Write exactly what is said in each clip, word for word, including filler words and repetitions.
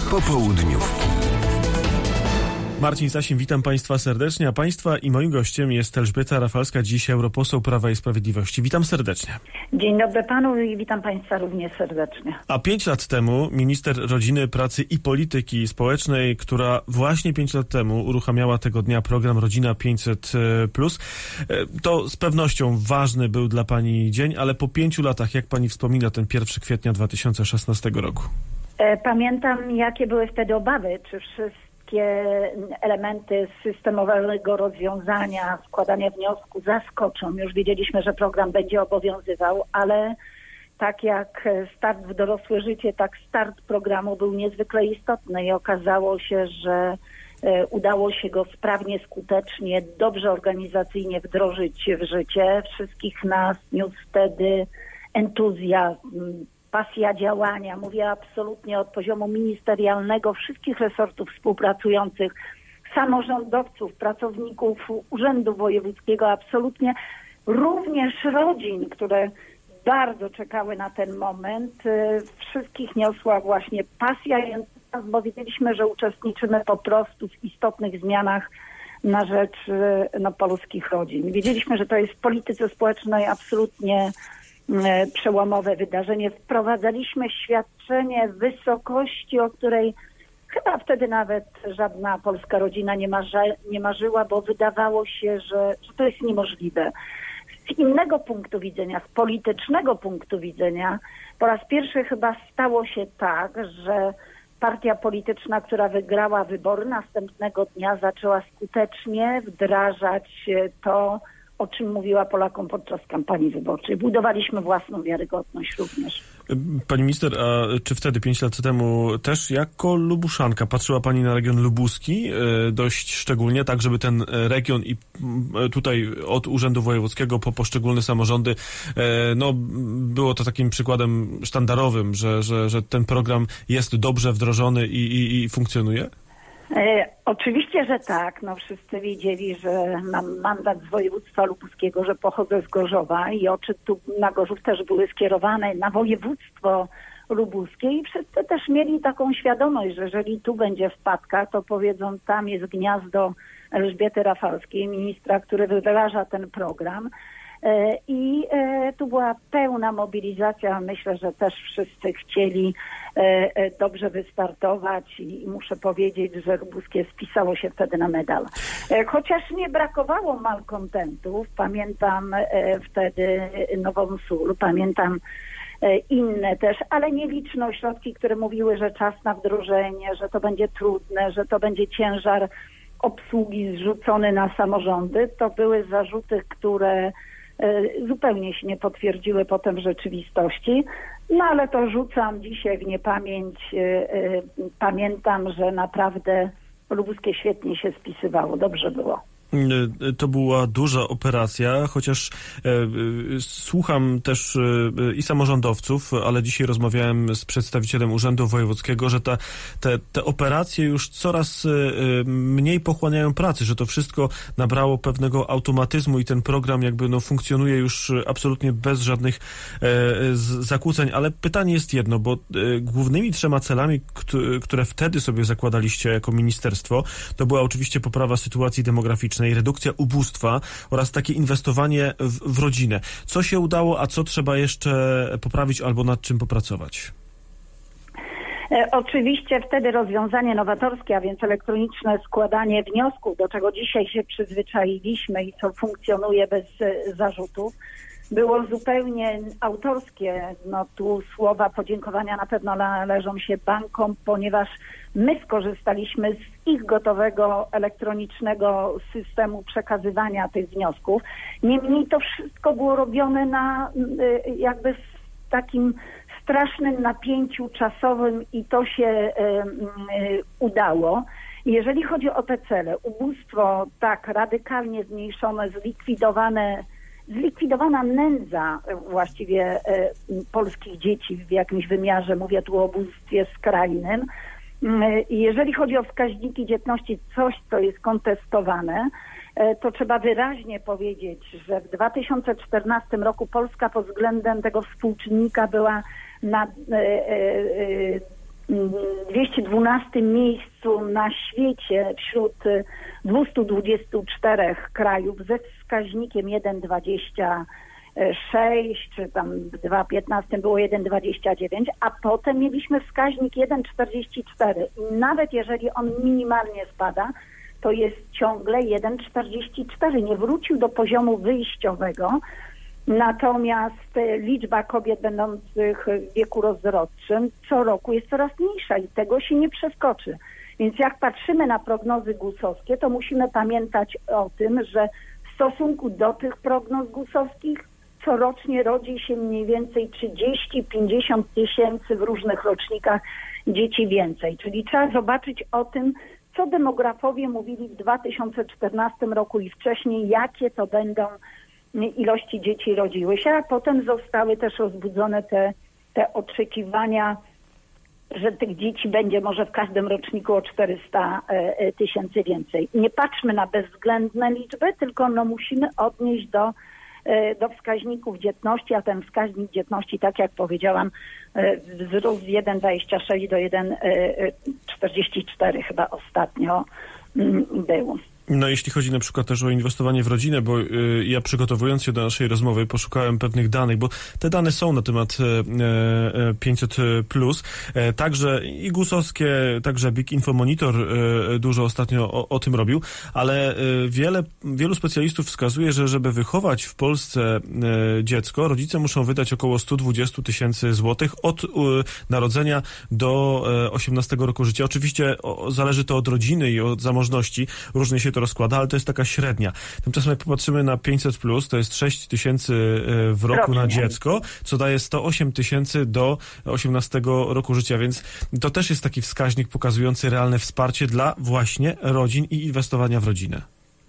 Popołudniówki. Marcin Sasin, witam Państwa serdecznie, a Państwa i moim gościem jest Elżbieta Rafalska, dziś europoseł Prawa i Sprawiedliwości. Witam serdecznie. Dzień dobry Panu i witam Państwa również serdecznie. A pięć lat temu minister Rodziny, Pracy i Polityki Społecznej, która właśnie pięć lat temu uruchamiała tego dnia program Rodzina pięćset plus, to z pewnością ważny był dla Pani dzień, ale po pięciu latach, jak Pani wspomina ten pierwszego kwietnia dwa tysiące szesnastego roku? Pamiętam, jakie były wtedy obawy, czy wszyscy elementy systemowego rozwiązania, składania wniosku zaskoczą. Już wiedzieliśmy, że program będzie obowiązywał, ale tak jak start w dorosłe życie, tak start programu był niezwykle istotny i okazało się, że udało się go sprawnie, skutecznie, dobrze organizacyjnie wdrożyć w życie. Wszystkich nas niósł wtedy entuzjazm, pasja działania. Mówię absolutnie od poziomu ministerialnego, wszystkich resortów współpracujących, samorządowców, pracowników Urzędu Wojewódzkiego, absolutnie również rodzin, które bardzo czekały na ten moment. Wszystkich niosła właśnie pasja i entuzjazm, bo wiedzieliśmy, że uczestniczymy po prostu w istotnych zmianach na rzecz no, polskich rodzin. Wiedzieliśmy, że to jest w polityce społecznej absolutnie przełomowe wydarzenie. Wprowadzaliśmy świadczenie w wysokości, o której chyba wtedy nawet żadna polska rodzina nie, marza, nie marzyła, bo wydawało się, że, że to jest niemożliwe. Z innego punktu widzenia, z politycznego punktu widzenia, po raz pierwszy chyba stało się tak, że partia polityczna, która wygrała wybory, następnego dnia zaczęła skutecznie wdrażać to, o czym mówiła Polakom podczas kampanii wyborczej. Budowaliśmy własną wiarygodność również. Pani minister, a czy wtedy, pięć lat temu, też jako lubuszanka patrzyła Pani na region lubuski dość szczególnie, tak żeby ten region i tutaj od Urzędu Wojewódzkiego po poszczególne samorządy, no było to takim przykładem sztandarowym, że, że, że ten program jest dobrze wdrożony i, i, i funkcjonuje? E, oczywiście, że tak. No wszyscy wiedzieli, że mam mandat z województwa lubuskiego, że pochodzę z Gorzowa i oczy tu na Gorzów też były skierowane na województwo lubuskie i wszyscy też mieli taką świadomość, że jeżeli tu będzie wpadka, to powiedzą, tam jest gniazdo Elżbiety Rafalskiej, ministra, który wdraża ten program. I tu była pełna mobilizacja. Myślę, że też wszyscy chcieli dobrze wystartować i muszę powiedzieć, że lubuskie spisało się wtedy na medal. Chociaż nie brakowało malkontentów. Pamiętam wtedy Nową Sól, pamiętam inne też, ale nieliczne ośrodki, które mówiły, że czas na wdrożenie, że to będzie trudne, że to będzie ciężar obsługi zrzucony na samorządy. To były zarzuty, które zupełnie się nie potwierdziły potem w rzeczywistości. No ale to rzucam dzisiaj w niepamięć. Pamiętam, że naprawdę lubuskie świetnie się spisywało. Dobrze było. To była duża operacja, chociaż e, słucham też e, i samorządowców, ale dzisiaj rozmawiałem z przedstawicielem Urzędu Wojewódzkiego, że ta, te, te operacje już coraz e, mniej pochłaniają pracy, że to wszystko nabrało pewnego automatyzmu i ten program jakby no, funkcjonuje już absolutnie bez żadnych e, z, zakłóceń. Ale pytanie jest jedno, bo e, głównymi trzema celami, k- które wtedy sobie zakładaliście jako ministerstwo, to była oczywiście poprawa sytuacji demograficznej, redukcja ubóstwa oraz takie inwestowanie w, w rodzinę. Co się udało, a co trzeba jeszcze poprawić albo nad czym popracować? E, oczywiście wtedy rozwiązanie nowatorskie, a więc elektroniczne składanie wniosków, do czego dzisiaj się przyzwyczailiśmy i co funkcjonuje bez e, zarzutów, było zupełnie autorskie. No tu słowa podziękowania na pewno należą się bankom, ponieważ my skorzystaliśmy z ich gotowego elektronicznego systemu przekazywania tych wniosków. Niemniej to wszystko było robione na jakby w takim strasznym napięciu czasowym i to się y, y, udało. Jeżeli chodzi o te cele, ubóstwo tak radykalnie zmniejszone, zlikwidowane Zlikwidowana nędza właściwie e, polskich dzieci w jakimś wymiarze, mówię tu o ubóstwie skrajnym. E, jeżeli chodzi o wskaźniki dzietności, coś, co jest kontestowane, e, to trzeba wyraźnie powiedzieć, że w dwa tysiące czternastym roku Polska pod względem tego współczynnika była na, e, e, dwieście dwunastym miejscu na świecie wśród dwieście dwadzieścia cztery krajów ze wskaźnikiem jeden przecinek dwadzieścia sześć, czy tam w dwa tysiące piętnastym było jeden przecinek dwadzieścia dziewięć, a potem mieliśmy wskaźnik jeden przecinek czterdzieści cztery. I nawet jeżeli on minimalnie spada, to jest ciągle jeden przecinek czterdzieści cztery. Nie wrócił do poziomu wyjściowego. Natomiast liczba kobiet będących w wieku rozrodczym co roku jest coraz mniejsza i tego się nie przeskoczy. Więc jak patrzymy na prognozy gusowskie, to musimy pamiętać o tym, że w stosunku do tych prognoz gusowskich corocznie rodzi się mniej więcej trzydzieści do pięćdziesięciu tysięcy w różnych rocznikach dzieci więcej. Czyli trzeba zobaczyć o tym, co demografowie mówili w dwa tysiące czternastym roku i wcześniej, jakie to będą ilości dzieci rodziły się, a potem zostały też rozbudzone te, te oczekiwania, że tych dzieci będzie może w każdym roczniku o czterysta tysięcy więcej. Nie patrzmy na bezwzględne liczby, tylko no musimy odnieść do, do wskaźników dzietności, a ten wskaźnik dzietności, tak jak powiedziałam, wzrósł z jeden przecinek dwadzieścia sześć do jeden przecinek czterdzieści cztery chyba ostatnio był. No jeśli chodzi na przykład też o inwestowanie w rodzinę, bo y, ja przygotowując się do naszej rozmowy poszukałem pewnych danych, bo te dane są na temat y, y, pięćset plus, y, także i gusowskie, także Big Info Monitor y, dużo ostatnio o, o tym robił, ale y, wiele, wielu specjalistów wskazuje, że żeby wychować w Polsce y, dziecko, rodzice muszą wydać około sto dwadzieścia tysięcy złotych od y, narodzenia do y, osiemnastego roku życia. Oczywiście o, zależy to od rodziny i od zamożności, różnie się to rozkłada, ale to jest taka średnia. Tymczasem jak popatrzymy na pięćset plus, to jest sześć tysięcy w roku Rocznie. na dziecko, co daje sto osiem tysięcy do osiemnastego roku życia, więc to też jest taki wskaźnik pokazujący realne wsparcie dla właśnie rodzin i inwestowania w rodzinę.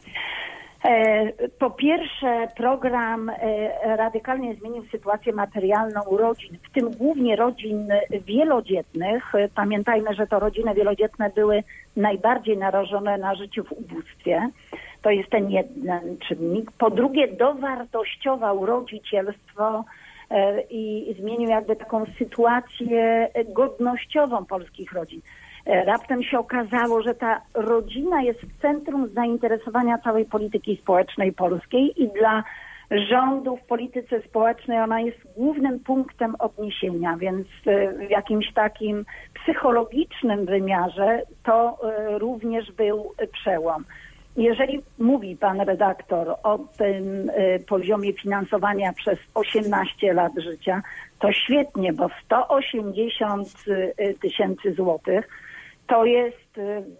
Po pierwsze, program radykalnie zmienił sytuację materialną rodzin, w tym głównie rodzin wielodzietnych. Pamiętajmy, że to rodziny wielodzietne były najbardziej narażone na życie w ubóstwie. To jest ten jeden czynnik. Po drugie, dowartościował rodzicielstwo i zmienił jakby taką sytuację godnościową polskich rodzin. Raptem się okazało, że ta rodzina jest w centrum zainteresowania całej polityki społecznej polskiej i dla rządu w polityce społecznej ona jest głównym punktem odniesienia, więc w jakimś takim psychologicznym wymiarze to również był przełom. Jeżeli mówi pan redaktor o tym poziomie finansowania przez osiemnaście lat życia, to świetnie, bo sto osiemdziesiąt tysięcy złotych to jest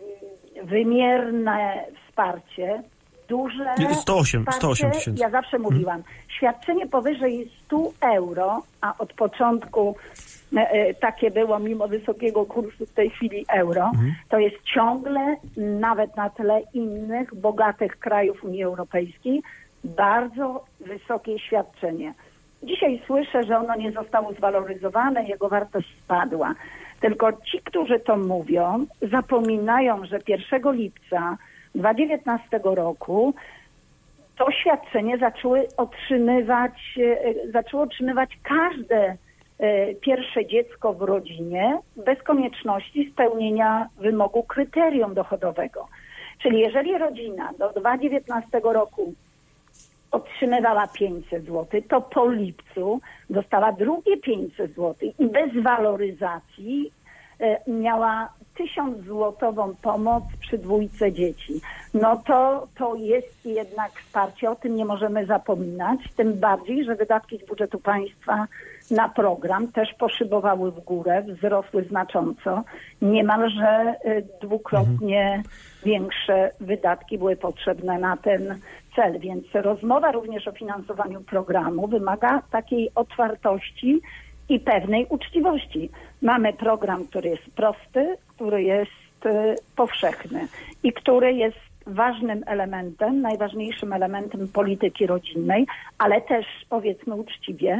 wymierne wsparcie, duże sto osiem, wsparcie. sto osiem tysięcy. Ja zawsze mówiłam, świadczenie powyżej stu euro, a od początku e, takie było mimo wysokiego kursu w tej chwili euro, mhm. to jest ciągle, nawet na tle innych bogatych krajów Unii Europejskiej, bardzo wysokie świadczenie. Dzisiaj słyszę, że ono nie zostało zwaloryzowane, jego wartość spadła. Tylko ci, którzy to mówią, zapominają, że pierwszego lipca dwa tysiące dziewiętnastego roku to świadczenie zaczęły otrzymywać, zaczęło otrzymywać każde pierwsze dziecko w rodzinie bez konieczności spełnienia wymogu kryterium dochodowego. Czyli jeżeli rodzina do dwa tysiące dziewiętnastego roku otrzymywała pięćset złotych, to po lipcu dostała drugie pięćset złotych i bez waloryzacji e, miała tysiączzłotową pomoc przy dwójce dzieci. No to, to jest jednak wsparcie, o tym nie możemy zapominać, tym bardziej, że wydatki z budżetu państwa na program też poszybowały w górę, wzrosły znacząco. Niemalże e, dwukrotnie mhm. większe wydatki były potrzebne na ten cel, więc rozmowa również o finansowaniu programu wymaga takiej otwartości i pewnej uczciwości. Mamy program, który jest prosty, który jest y, powszechny i który jest ważnym elementem, najważniejszym elementem polityki rodzinnej, ale też, powiedzmy uczciwie,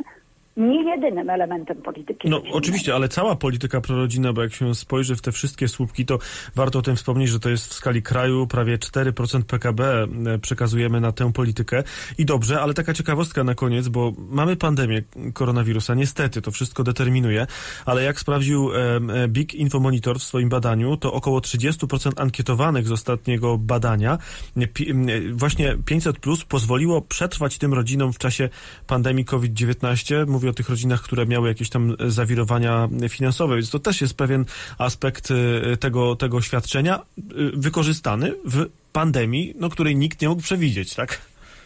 nie jedynym elementem polityki No rodzinnej. oczywiście, ale cała polityka prorodzinna, bo jak się spojrzy w te wszystkie słupki, to warto o tym wspomnieć, że to jest w skali kraju prawie cztery procent P K B przekazujemy na tę politykę. I dobrze, ale taka ciekawostka na koniec, bo mamy pandemię koronawirusa, niestety to wszystko determinuje, ale jak sprawdził Big Info Monitor w swoim badaniu, to około trzydzieści procent ankietowanych z ostatniego badania właśnie pięćset plus pozwoliło przetrwać tym rodzinom w czasie pandemii COVID dziewiętnaście. Mówię o tych rodzinach, które miały jakieś tam zawirowania finansowe, więc to też jest pewien aspekt tego, tego świadczenia wykorzystany w pandemii, no, której nikt nie mógł przewidzieć, tak?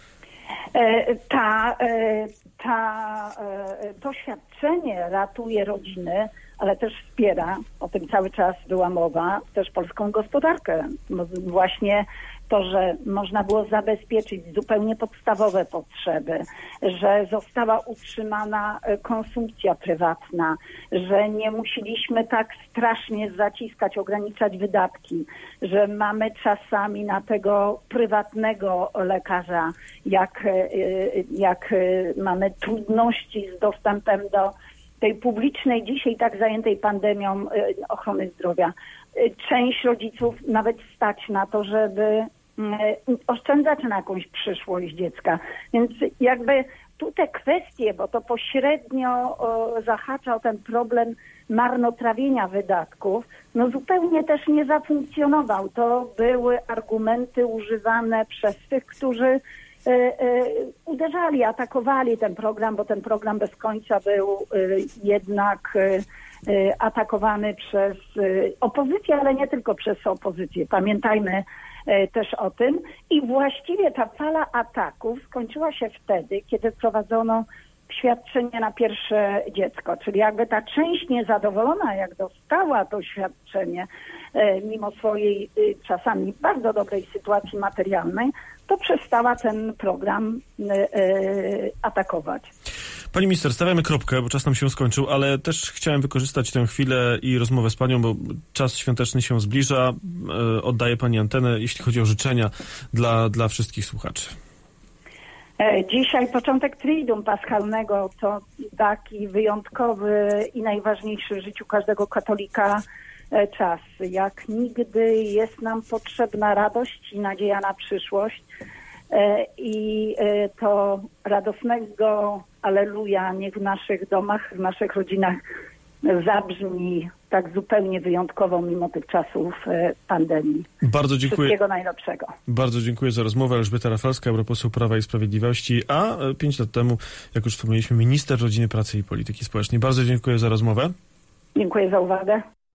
Ta, ta, to świadczenie ratuje rodziny, ale też wspiera, o tym cały czas była mowa, też polską gospodarkę. Właśnie to, że można było zabezpieczyć zupełnie podstawowe potrzeby, że została utrzymana konsumpcja prywatna, że nie musieliśmy tak strasznie zaciskać, ograniczać wydatki, że mamy czasami na tego prywatnego lekarza, jak, jak mamy trudności z dostępem do tej publicznej, dzisiaj tak zajętej pandemią ochrony zdrowia. Część rodziców nawet stać na to, żeby oszczędzać na jakąś przyszłość dziecka. Więc jakby tu te kwestie, bo to pośrednio o, zahacza o ten problem marnotrawienia wydatków, no zupełnie też nie zafunkcjonował. To były argumenty używane przez tych, którzy y, y, uderzali, atakowali ten program, bo ten program bez końca był y, jednak y, y, atakowany przez y, opozycję, ale nie tylko przez opozycję. Pamiętajmy też o tym. I właściwie ta fala ataków skończyła się wtedy, kiedy wprowadzono świadczenie na pierwsze dziecko. Czyli jakby ta część niezadowolona, jak dostała to świadczenie, mimo swojej czasami bardzo dobrej sytuacji materialnej, to przestała ten program atakować. Pani minister, stawiamy kropkę, bo czas nam się skończył, ale też chciałem wykorzystać tę chwilę i rozmowę z panią, bo czas świąteczny się zbliża. Oddaję pani antenę, jeśli chodzi o życzenia dla, dla wszystkich słuchaczy. Dzisiaj początek Triduum Paschalnego to taki wyjątkowy i najważniejszy w życiu każdego katolika czas. Jak nigdy jest nam potrzebna radość i nadzieja na przyszłość. I to radosnego Alleluja niech w naszych domach, w naszych rodzinach zabrzmi tak zupełnie wyjątkowo mimo tych czasów pandemii. Bardzo dziękuję. Wszystkiego najlepszego. Bardzo dziękuję za rozmowę. Elżbieta Rafalska, europoseł Prawa i Sprawiedliwości, a pięć lat temu, jak już wspomnieliśmy, minister rodziny, pracy i polityki społecznej. Bardzo dziękuję za rozmowę. Dziękuję za uwagę.